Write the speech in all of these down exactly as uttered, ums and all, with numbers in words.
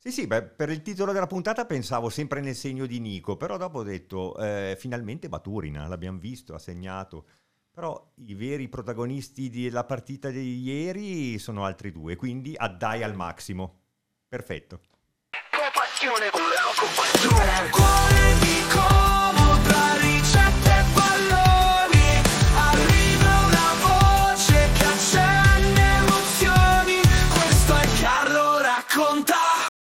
Sì, sì, beh, per il titolo della puntata pensavo sempre nel segno di Nico, però dopo ho detto, eh, finalmente Baturina, l'abbiamo visto, ha segnato. Però i veri protagonisti della partita di ieri sono altri due, quindi addai al massimo. Perfetto. Passione con le cuore di Como tra ricette e palloni, arriva una voce che accende emozioni, questo è Carlo Racconta.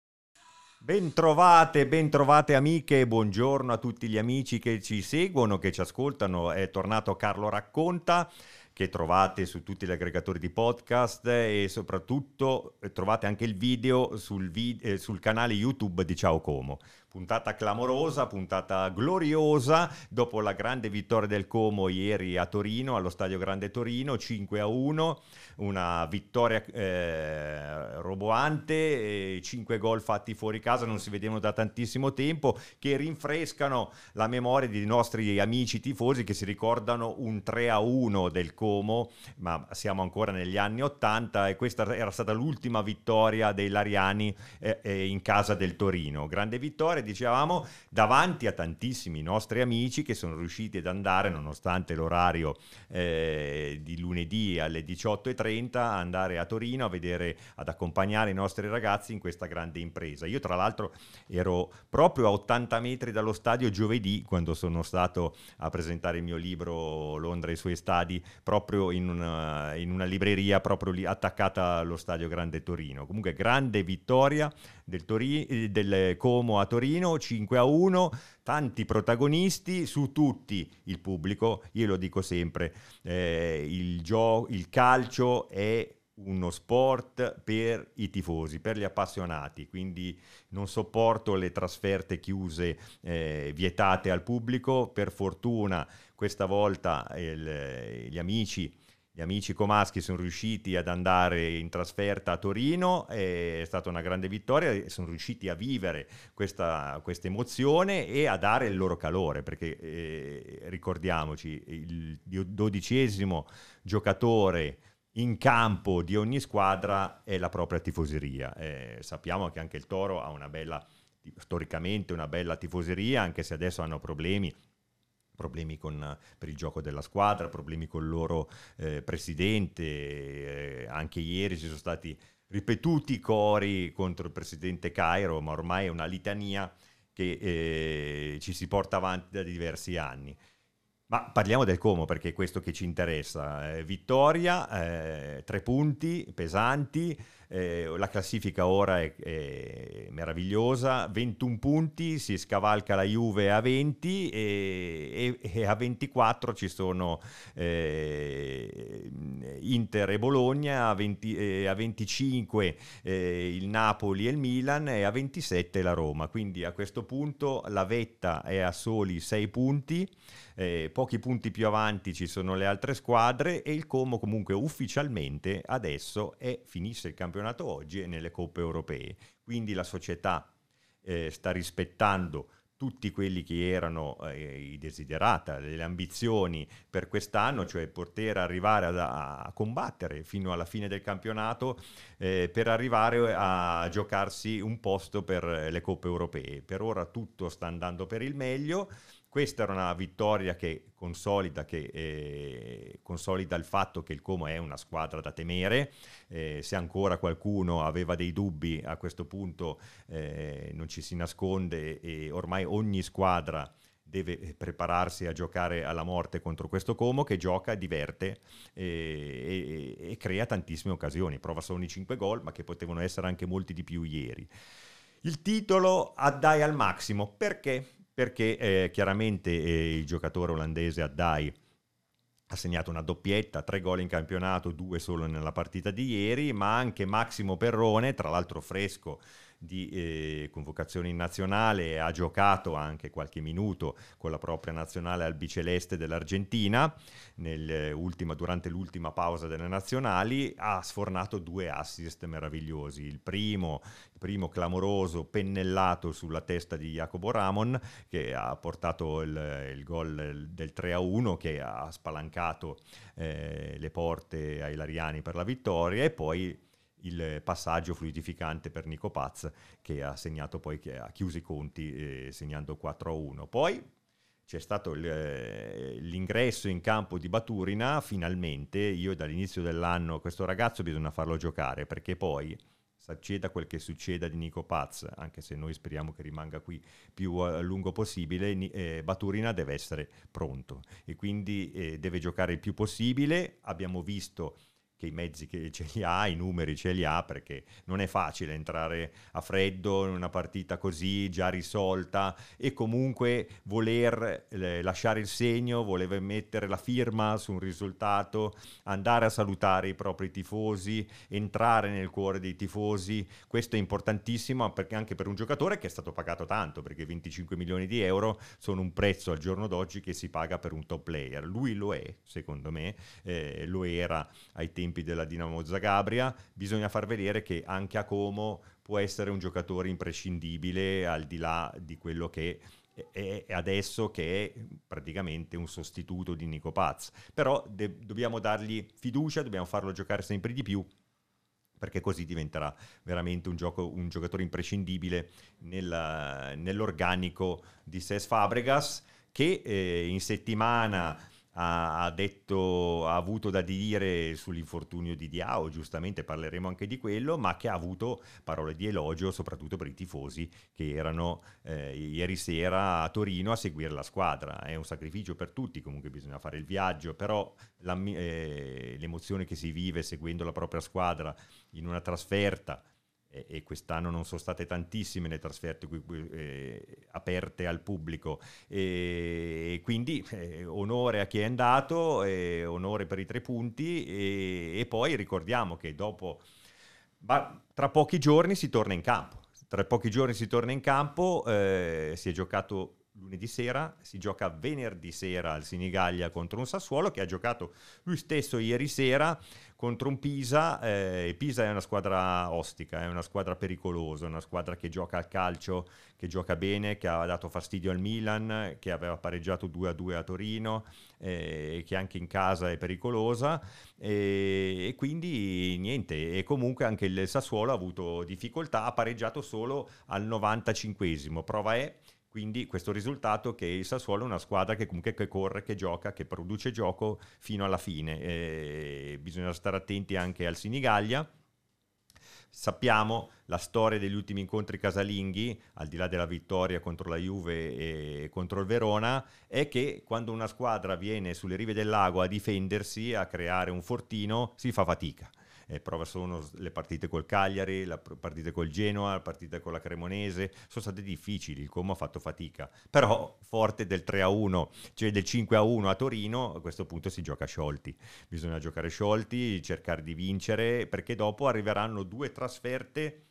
Bentrovate, bentrovate amiche, buongiorno a tutti gli amici che ci seguono, che ci ascoltano. È tornato Carlo Racconta, che trovate su tutti gli aggregatori di podcast e soprattutto trovate anche il video sul, vid- eh, sul canale YouTube di Ciao Como. Puntata clamorosa, puntata gloriosa, dopo la grande vittoria del Como ieri a Torino, allo Stadio Grande Torino, cinque a uno, una vittoria eh, roboante, cinque gol fatti fuori casa, non si vedevano da tantissimo tempo, che rinfrescano la memoria dei nostri amici tifosi che si ricordano un tre a uno del Como, ma siamo ancora negli anni ottanta e questa era stata l'ultima vittoria dei Lariani eh, eh, in casa del Torino. Grande vittoria, dicevamo, davanti a tantissimi nostri amici che sono riusciti ad andare, nonostante l'orario eh, di lunedì alle diciotto e trenta, andare a Torino a vedere, ad accompagnare i nostri ragazzi in questa grande impresa. Io tra l'altro ero proprio a ottanta metri dallo stadio giovedì, quando sono stato a presentare il mio libro Londra e i suoi stadi, proprio in una, in una libreria proprio lì attaccata allo Stadio Grande Torino. Comunque grande vittoria del, Tori- del Como a Torino, cinque a uno, tanti protagonisti, su tutti il pubblico. Io lo dico sempre, eh, il, gio- il calcio è uno sport per i tifosi, per gli appassionati, quindi non sopporto le trasferte chiuse, eh, vietate al pubblico. Per fortuna questa volta il, gli amici Gli amici comaschi sono riusciti ad andare in trasferta a Torino, è stata una grande vittoria e sono riusciti a vivere questa, questa emozione e a dare il loro calore, perché eh, ricordiamoci, il dodicesimo giocatore in campo di ogni squadra è la propria tifoseria. Eh, sappiamo che anche il Toro ha una bella, storicamente una bella tifoseria, anche se adesso hanno problemi problemi con, per il gioco della squadra, problemi con il loro eh, presidente, eh, anche ieri ci sono stati ripetuti cori contro il presidente Cairo, ma ormai è una litania che eh, ci si porta avanti da diversi anni. Ma parliamo del Como, perché è questo che ci interessa. Eh, vittoria, eh, tre punti pesanti, eh, la classifica ora è, è meravigliosa, ventuno punti, si scavalca la Juve a venti e, e, e a ventiquattro ci sono eh, Inter e Bologna, a, venti, eh, a venticinque eh, il Napoli e il Milan e a ventisette la Roma. Quindi a questo punto la vetta è a soli sei punti. Eh, pochi punti più avanti ci sono le altre squadre e il Como comunque ufficialmente adesso è, finisce il campionato oggi e nelle coppe europee, quindi la società eh, sta rispettando tutti quelli che erano eh, i desiderata, le ambizioni per quest'anno, cioè poter arrivare a, a combattere fino alla fine del campionato eh, per arrivare a giocarsi un posto per le coppe europee. Per ora tutto sta andando per il meglio. Questa era una vittoria che consolida, che, eh, consolida il fatto che il Como è una squadra da temere. Eh, se ancora qualcuno aveva dei dubbi, a questo punto eh, non ci si nasconde e ormai ogni squadra deve prepararsi a giocare alla morte contro questo Como che gioca, diverte e, e, e crea tantissime occasioni. Prova solo i cinque gol, ma che potevano essere anche molti di più ieri. Il titolo addai al massimo, perché? Perché eh, chiaramente eh, il giocatore olandese Addai ha segnato una doppietta, tre gol in campionato, due solo nella partita di ieri, ma anche Massimo Perrone, tra l'altro fresco di eh, convocazione in nazionale, ha giocato anche qualche minuto con la propria nazionale albiceleste dell'Argentina nell'ultima, durante l'ultima pausa delle nazionali, ha sfornato due assist meravigliosi. Il primo, il primo clamoroso pennellato sulla testa di Jacobo Ramon, che ha portato il, il gol del tre a uno, che ha spalancato eh, le porte ai Lariani per la vittoria, e poi il passaggio fluidificante per Nico Paz, che ha segnato poi, che ha chiuso i conti eh, segnando quattro a uno. Poi c'è stato il, eh, l'ingresso in campo di Baturina, finalmente. Io dall'inizio dell'anno, questo ragazzo bisogna farlo giocare, perché poi succeda quel che succeda di Nico Paz, anche se noi speriamo che rimanga qui più a lungo possibile, eh, Baturina deve essere pronto e quindi eh, deve giocare il più possibile. Abbiamo visto che i mezzi che ce li ha, i numeri ce li ha, perché non è facile entrare a freddo in una partita così già risolta e comunque voler eh, lasciare il segno, voler mettere la firma su un risultato, andare a salutare i propri tifosi, entrare nel cuore dei tifosi. Questo è importantissimo, perché anche per un giocatore che è stato pagato tanto, perché venticinque milioni di euro sono un prezzo al giorno d'oggi che si paga per un top player. Lui lo è, secondo me, eh, lo era ai tempi della Dinamo Zagabria. Bisogna far vedere che anche a Como può essere un giocatore imprescindibile, al di là di quello che è adesso, che è praticamente un sostituto di Nico Paz. Però de- dobbiamo dargli fiducia, dobbiamo farlo giocare sempre di più, perché così diventerà veramente un, gioco, un giocatore imprescindibile nel, nell'organico di Cesc Fabregas, che eh, in settimana ha, ha detto, ha avuto da dire sull'infortunio di Diao, giustamente parleremo anche di quello, ma che ha avuto parole di elogio soprattutto per i tifosi che erano eh, ieri sera a Torino a seguire la squadra. È un sacrificio per tutti, comunque bisogna fare il viaggio, però la, eh, l'emozione che si vive seguendo la propria squadra in una trasferta, e, e quest'anno non sono state tantissime le trasferte eh, aperte al pubblico, e, e quindi eh, onore a chi è andato, eh, onore per i tre punti, e, e poi ricordiamo che dopo, ma, tra pochi giorni si torna in campo, tra pochi giorni si torna in campo, eh, si è giocato lunedì sera, si gioca venerdì sera al Senigallia contro un Sassuolo che ha giocato lui stesso ieri sera contro un Pisa. eh, Pisa è una squadra ostica, è una squadra pericolosa, una squadra che gioca al calcio, che gioca bene, che ha dato fastidio al Milan, che aveva pareggiato due a due a Torino, eh, che anche in casa è pericolosa, e, e quindi niente. E comunque anche il Sassuolo ha avuto difficoltà, ha pareggiato solo al novantacinquesimo. Prova è quindi questo risultato che il Sassuolo è una squadra che comunque che corre, che gioca, che produce gioco fino alla fine. E bisogna stare attenti anche al Senigallia. Sappiamo la storia degli ultimi incontri casalinghi, al di là della vittoria contro la Juve e contro il Verona, è che quando una squadra viene sulle rive del lago a difendersi, a creare un fortino, si fa fatica. Eh, prova sono le partite col Cagliari, le partite col Genoa, le partite con la Cremonese, sono state difficili, il Como ha fatto fatica, però forte del tre a uno, cioè del cinque a uno a Torino, a questo punto si gioca sciolti, bisogna giocare sciolti, cercare di vincere, perché dopo arriveranno due trasferte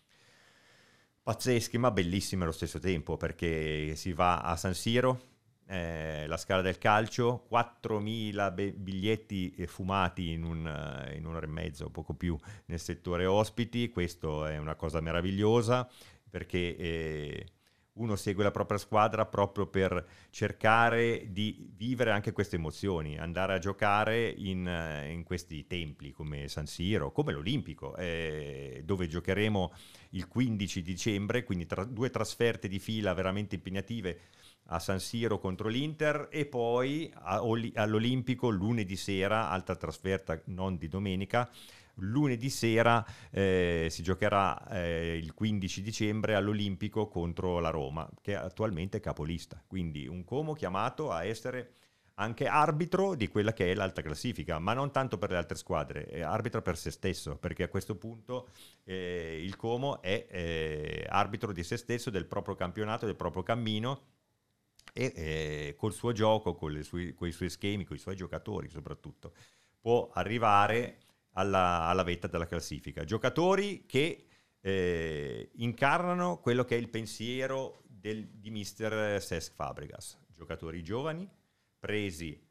pazzesche ma bellissime allo stesso tempo, perché si va a San Siro, Eh, la Scala del Calcio, quattromila be- biglietti fumati in, un, uh, in un'ora e mezza o poco più nel settore ospiti. Questo è una cosa meravigliosa, perché eh, uno segue la propria squadra proprio per cercare di vivere anche queste emozioni, andare a giocare in, uh, in questi templi come San Siro, come l'Olimpico, eh, dove giocheremo il quindici dicembre, quindi tra due trasferte di fila veramente impegnative, a San Siro contro l'Inter e poi a, all'Olimpico lunedì sera, altra trasferta non di domenica, lunedì sera eh, si giocherà eh, il quindici dicembre all'Olimpico contro la Roma, che attualmente è capolista, quindi un Como chiamato a essere anche arbitro di quella che è l'alta classifica, ma non tanto per le altre squadre, è arbitro per se stesso, perché a questo punto eh, il Como è eh, arbitro di se stesso, del proprio campionato, del proprio cammino, e eh, col suo gioco, con i suoi, suoi schemi, con i suoi giocatori soprattutto, può arrivare alla, alla vetta della classifica. Giocatori che eh, incarnano quello che è il pensiero del, di mister Cesc Fabregas. Giocatori giovani, presi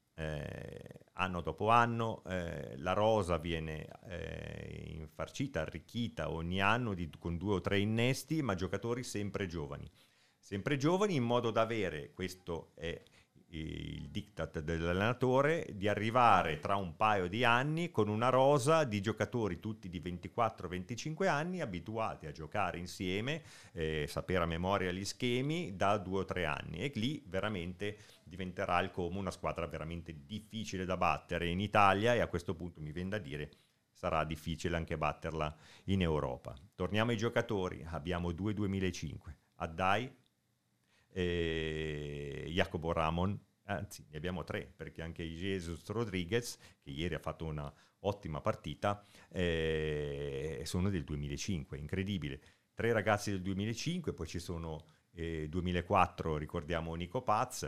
eh, anno dopo anno, eh, la rosa viene eh, infarcita, arricchita ogni anno di, con due o tre innesti, ma giocatori sempre giovani. Sempre giovani, in modo da avere, questo è il diktat dell'allenatore di arrivare tra un paio di anni con una rosa di giocatori tutti di ventiquattro venticinque anni, abituati a giocare insieme, eh, sapere a memoria gli schemi da due o tre anni, e lì veramente diventerà il Como una squadra veramente difficile da battere in Italia, e a questo punto mi viene da dire sarà difficile anche batterla in Europa. Torniamo ai giocatori, abbiamo due duemilacinque, Addai, eh, Jacobo Ramon, anzi ne abbiamo tre, perché anche Jesus Rodriguez, che ieri ha fatto una ottima partita, eh, sono del duemilacinque, incredibile. Tre ragazzi del duemilacinque, poi ci sono eh, duemilaquattro, ricordiamo Nico Paz,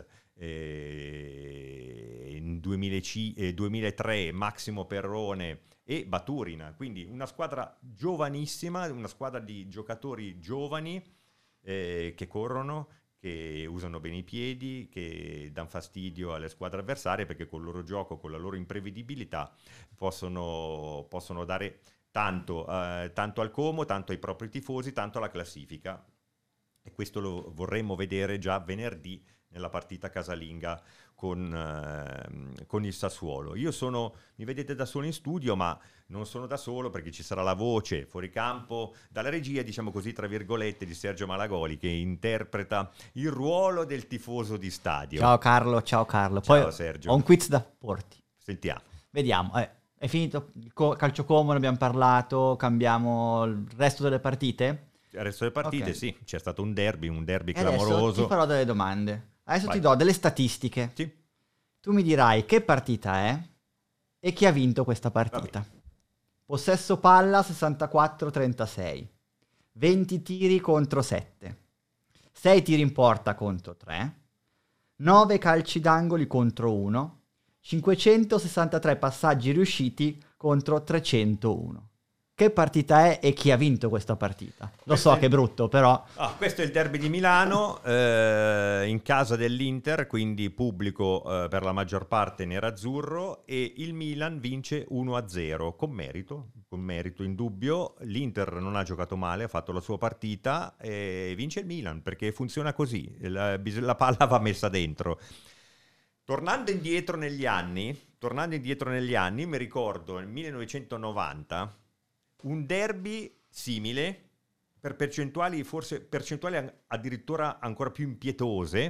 eh, in duemilacinque, eh, duemilatré Massimo Perrone e Baturina, quindi una squadra giovanissima, una squadra di giocatori giovani eh, che corrono, che usano bene i piedi, che danno fastidio alle squadre avversarie, perché col loro gioco, con la loro imprevedibilità possono, possono dare tanto, eh, tanto al Como, tanto ai propri tifosi, tanto alla classifica, e questo lo vorremmo vedere già venerdì nella partita casalinga con, eh, con il Sassuolo. Io sono, mi vedete da solo in studio, ma non sono da solo, perché ci sarà la voce fuori campo dalla regia, diciamo così, tra virgolette, di Sergio Malagoli, che interpreta il ruolo del tifoso di stadio. Ciao Carlo, ciao Carlo. Ciao Poi Sergio. ho un quiz da porti. Sentiamo. Vediamo, eh, è finito il co- calcio Como, ne abbiamo parlato, cambiamo il resto delle partite? Il resto delle partite, Okay. sì, c'è stato un derby, un derby E adesso clamoroso. ti farò delle domande. Adesso Vai. ti do delle statistiche. Sì. Tu mi dirai che partita è e chi ha vinto questa partita. Vabbè. Possesso palla sessantaquattro trentasei, venti tiri contro sette, sei tiri in porta contro tre, nove calci d'angoli contro uno, cinquecentosessantatré passaggi riusciti contro trecentouno. Che partita è e chi ha vinto questa partita? Lo Questo so è- che è brutto, però Ah, questo è il derby di Milano, eh, in casa dell'Inter, quindi pubblico eh, per la maggior parte nerazzurro, e il Milan vince uno a zero, con merito, con merito indubbio. L'Inter non ha giocato male, ha fatto la sua partita e vince il Milan, perché funziona così, la, bis- la palla va messa dentro. Tornando indietro negli anni, tornando indietro negli anni, mi ricordo nel millenovecentonovanta un derby simile, per percentuali, forse percentuali an- addirittura ancora più impietose,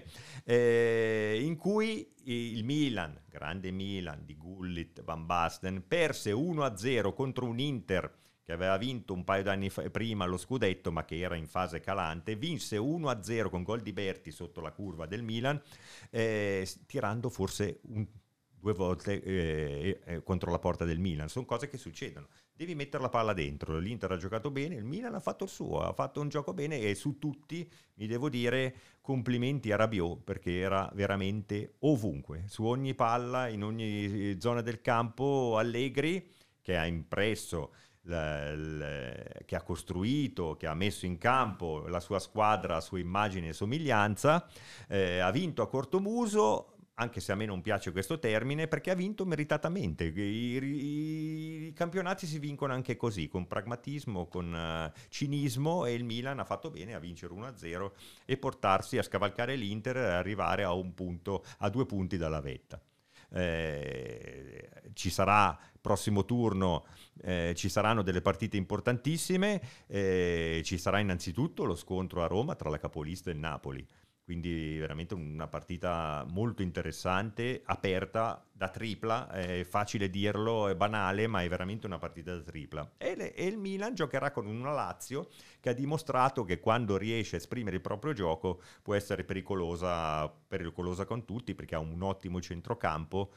eh, in cui il Milan, grande Milan di Gullit, Van Basten, perse uno a zero contro un Inter che aveva vinto un paio d'anni fa- prima lo scudetto, ma che era in fase calante, vinse uno a zero con gol di Berti sotto la curva del Milan, eh, tirando forse un, due volte eh, eh, contro la porta del Milan. Sono cose che succedono. Devi mettere la palla dentro. L'Inter ha giocato bene, il Milan ha fatto il suo, ha fatto un gioco bene, e su tutti mi devo dire complimenti a Rabiot, perché era veramente ovunque, su ogni palla, in ogni zona del campo. Allegri, che ha impresso, la- la- che ha costruito, che ha messo in campo la sua squadra a sua immagine e somiglianza, eh, ha vinto a cortomuso, anche se a me non piace questo termine, perché ha vinto meritatamente. I, i- i campionati si vincono anche così, con pragmatismo, con eh, cinismo, e il Milan ha fatto bene a vincere uno a zero e portarsi a scavalcare l'Inter e arrivare a un punto, a due punti dalla vetta. Eh, ci sarà prossimo turno, eh, ci saranno delle partite importantissime, eh, ci sarà innanzitutto lo scontro a Roma tra la capolista e il Napoli. Quindi veramente una partita molto interessante, aperta da tripla, è facile dirlo, è banale, ma è veramente una partita da tripla. E, le, e il Milan giocherà con una Lazio che ha dimostrato che quando riesce a esprimere il proprio gioco può essere pericolosa, pericolosa con tutti, perché ha un ottimo centrocampo.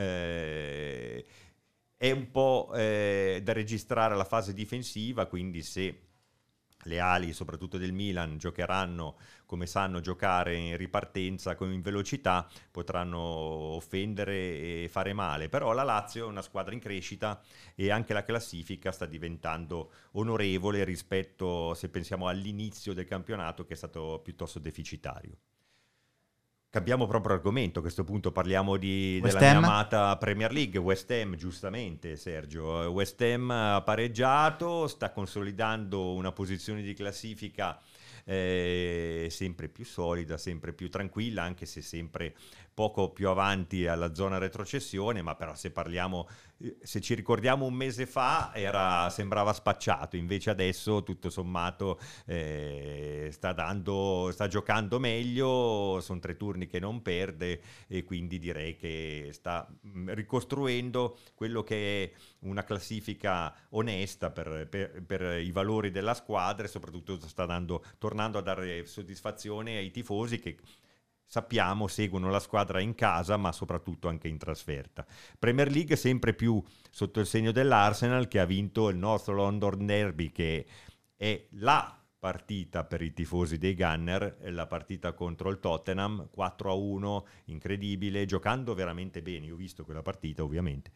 Eh, è un po' eh, da registrare la fase difensiva, quindi se le ali, soprattutto del Milan, giocheranno come sanno giocare in ripartenza, con in velocità, potranno offendere e fare male. Però la Lazio è una squadra in crescita e anche la classifica sta diventando onorevole rispetto, se pensiamo all'inizio del campionato, che è stato piuttosto deficitario. Cambiamo proprio argomento, a questo punto parliamo di, West della Ham? mia amata Premier League. West Ham, giustamente Sergio, West Ham ha pareggiato, sta consolidando una posizione di classifica eh, sempre più solida, sempre più tranquilla, anche se sempre poco più avanti alla zona retrocessione, ma però se parliamo, se ci ricordiamo un mese fa era, sembrava spacciato, invece adesso tutto sommato eh, sta dando, sta giocando meglio, sono tre turni che non perde e quindi direi che sta mh, ricostruendo quello che è una classifica onesta per, per, per i valori della squadra e soprattutto sta dando, tornando a dare soddisfazione ai tifosi che sappiamo seguono la squadra in casa ma soprattutto anche in trasferta. Premier League sempre più sotto il segno dell'Arsenal, che ha vinto il North London Derby, che è la partita per i tifosi dei Gunner, la partita contro il Tottenham, quattro a uno, incredibile, giocando veramente bene. Io ho visto quella partita ovviamente,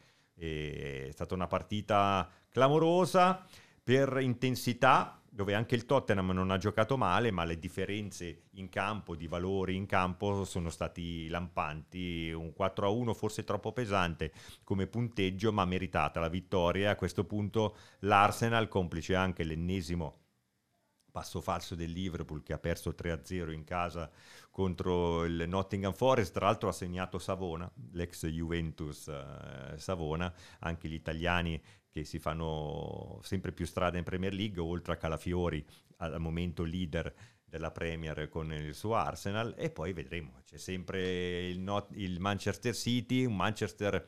è stata una partita clamorosa per intensità, dove anche il Tottenham non ha giocato male, ma le differenze in campo, di valori in campo, sono stati lampanti. Un quattro a uno forse troppo pesante come punteggio, ma meritata la vittoria. A questo punto l'Arsenal, complice anche l'ennesimo passo falso del Liverpool, che ha perso tre a zero in casa contro il Nottingham Forest, tra l'altro ha segnato Savona, l'ex Juventus eh, Savona, anche gli italiani che si fanno sempre più strada in Premier League, oltre a Calafiori, al momento leader della Premier con il suo Arsenal, e poi vedremo, c'è sempre il, not- il Manchester City, un Manchester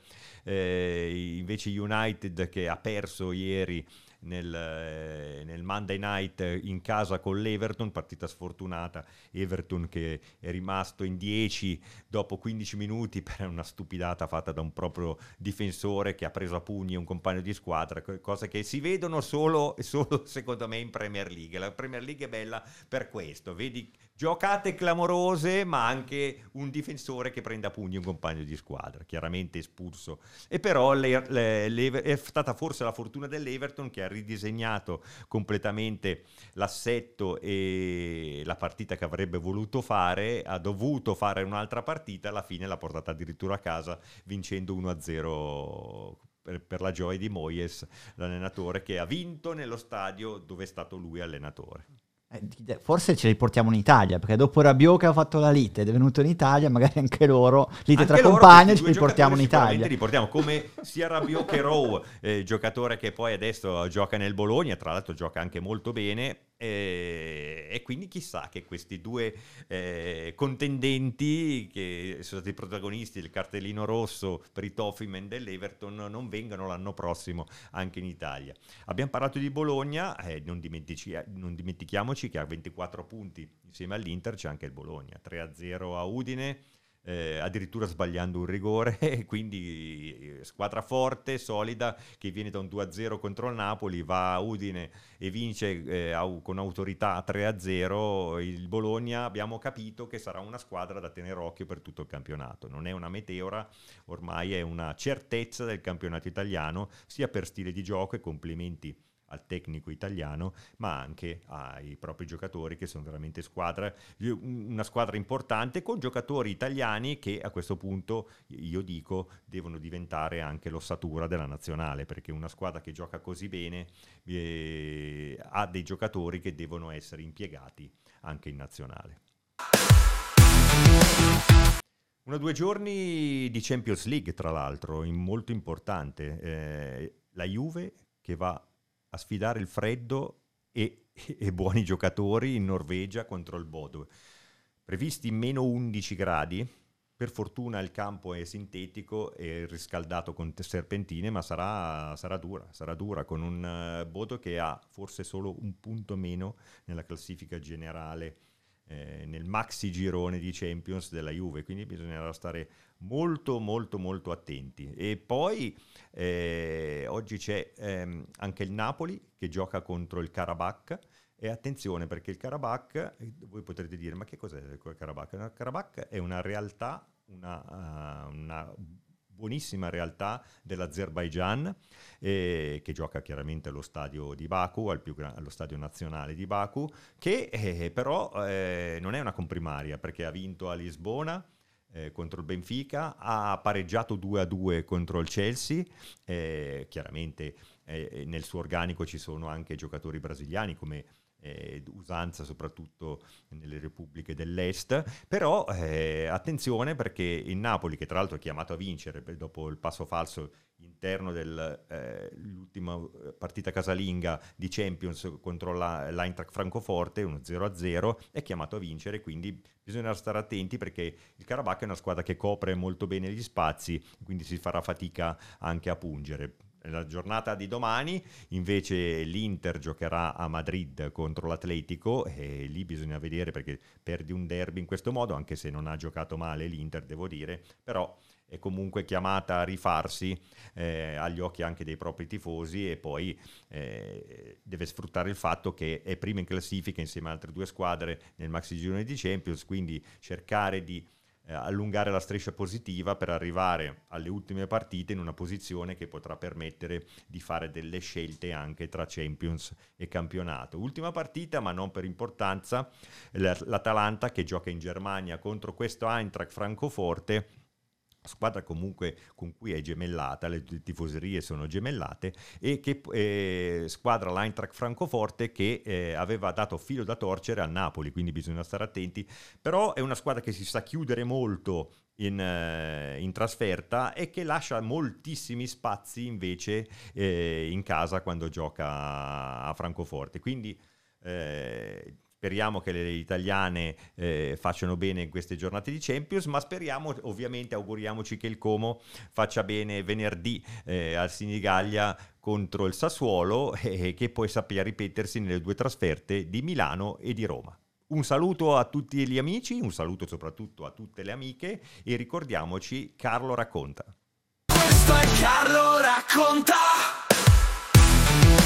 eh, invece United che ha perso ieri nel, eh, nel Monday Night in casa con l'Everton, partita sfortunata, Everton che è rimasto in dieci dopo quindici minuti per una stupidata fatta da un proprio difensore che ha preso a pugni un compagno di squadra, cose che si vedono solo, solo secondo me in Premier League. La Premier League è bella per questo, vedi giocate clamorose ma anche un difensore che prende a pugni un compagno di squadra, chiaramente espulso, e però le, le, le, è stata forse la fortuna dell'Everton che ha ridisegnato completamente l'assetto e la partita che avrebbe voluto fare, ha dovuto fare un'altra partita, alla fine l'ha portata addirittura a casa vincendo uno a zero per, per la gioia di Moyes, l'allenatore che ha vinto nello stadio dove è stato lui allenatore. Forse ce li portiamo in Italia, perché dopo Rabiot che ha fatto la lite ed è venuto in Italia, magari anche loro, lite anche tra loro, compagni, ce li portiamo in Italia. Li portiamo come sia Rabiot che Rowe, eh, giocatore che poi adesso gioca nel Bologna, tra l'altro gioca anche molto bene, eh, e quindi chissà che questi due eh, contendenti che sono stati protagonisti del cartellino rosso per i Toffeemen dell'Everton non vengano l'anno prossimo anche in Italia. Abbiamo parlato di Bologna, eh, non, dimentici, non dimentichiamoci che ha ventiquattro punti insieme all'Inter, c'è anche il Bologna, tre a zero a Udine, eh, addirittura sbagliando un rigore, quindi squadra forte, solida, che viene da un due a zero contro il Napoli, va a Udine e vince eh, con autorità tre a zero. Il Bologna abbiamo capito che sarà una squadra da tenere occhio per tutto il campionato, non è una meteora, ormai è una certezza del campionato italiano, sia per stile di gioco, e complimenti al tecnico italiano, ma anche ai propri giocatori che sono veramente squadra, una squadra importante con giocatori italiani che a questo punto io dico devono diventare anche l'ossatura della nazionale, perché una squadra che gioca così bene eh, ha dei giocatori che devono essere impiegati anche in nazionale. Una due giorni di Champions League, tra l'altro, molto importante, eh, la Juve che va a sfidare il freddo e, e buoni giocatori in Norvegia contro il Bodø. Previsti meno undici gradi, per fortuna il campo è sintetico e riscaldato con serpentine, ma sarà, sarà dura, sarà dura con un uh, Bodø che ha forse solo un punto meno nella classifica generale, eh, nel maxi girone di Champions della Juve, quindi bisognerà stare molto molto molto attenti. E poi eh, oggi c'è ehm, anche il Napoli che gioca contro il Karabakh, e attenzione perché il Karabakh, voi potrete dire ma che cos'è il Karabakh? Il Karabakh è una realtà, una, uh, una buonissima realtà dell'Azerbaigian, eh, che gioca chiaramente allo stadio di Baku, al più gra- allo stadio nazionale di Baku, che eh, però eh, non è una comprimaria, perché ha vinto a Lisbona eh, contro il Benfica, ha pareggiato due a due contro il Chelsea, eh, chiaramente eh, nel suo organico ci sono anche giocatori brasiliani come eh, usanza soprattutto nelle repubbliche dell'est, però eh, attenzione perché il Napoli, che tra l'altro è chiamato a vincere dopo il passo falso interno dell'ultima eh, partita casalinga di Champions contro la, l'Eintracht Francoforte, uno zero a zero, è chiamato a vincere, quindi bisogna stare attenti perché il Karabakh è una squadra che copre molto bene gli spazi, quindi si farà fatica anche a pungere. Nella giornata di domani invece l'Inter giocherà a Madrid contro l'Atletico e lì bisogna vedere, perché perdi un derby in questo modo, anche se non ha giocato male l'Inter, devo dire, però è comunque chiamata a rifarsi eh, agli occhi anche dei propri tifosi, e poi eh, deve sfruttare il fatto che è prima in classifica insieme ad altre due squadre nel maxi girone di Champions, quindi cercare di eh, allungare la striscia positiva per arrivare alle ultime partite in una posizione che potrà permettere di fare delle scelte anche tra Champions e campionato. Ultima partita, ma non per importanza, l'Atalanta che gioca in Germania contro questo Eintracht Francoforte, squadra comunque con cui è gemellata, le tifoserie sono gemellate, e che eh, squadra l'Eintracht Francoforte che eh, aveva dato filo da torcere al Napoli, quindi bisogna stare attenti, però è una squadra che si sa chiudere molto in, eh, in trasferta e che lascia moltissimi spazi invece eh, in casa quando gioca a Francoforte, quindi eh, speriamo che le italiane eh, facciano bene in queste giornate di Champions, ma speriamo, ovviamente, auguriamoci che il Como faccia bene venerdì eh, al Senigallia contro il Sassuolo e eh, che poi sappia ripetersi nelle due trasferte di Milano e di Roma. Un saluto a tutti gli amici, un saluto soprattutto a tutte le amiche e ricordiamoci Carlo racconta. Questo è Carlo racconta.